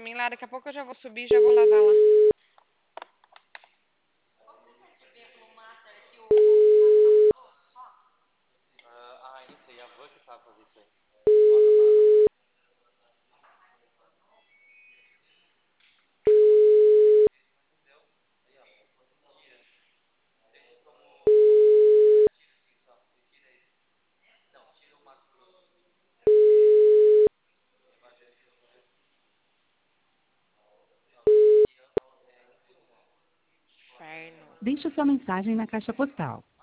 mim lá, daqui a pouco eu já vou subir e já vou lavar lá. Inferno. Deixe sua mensagem na caixa postal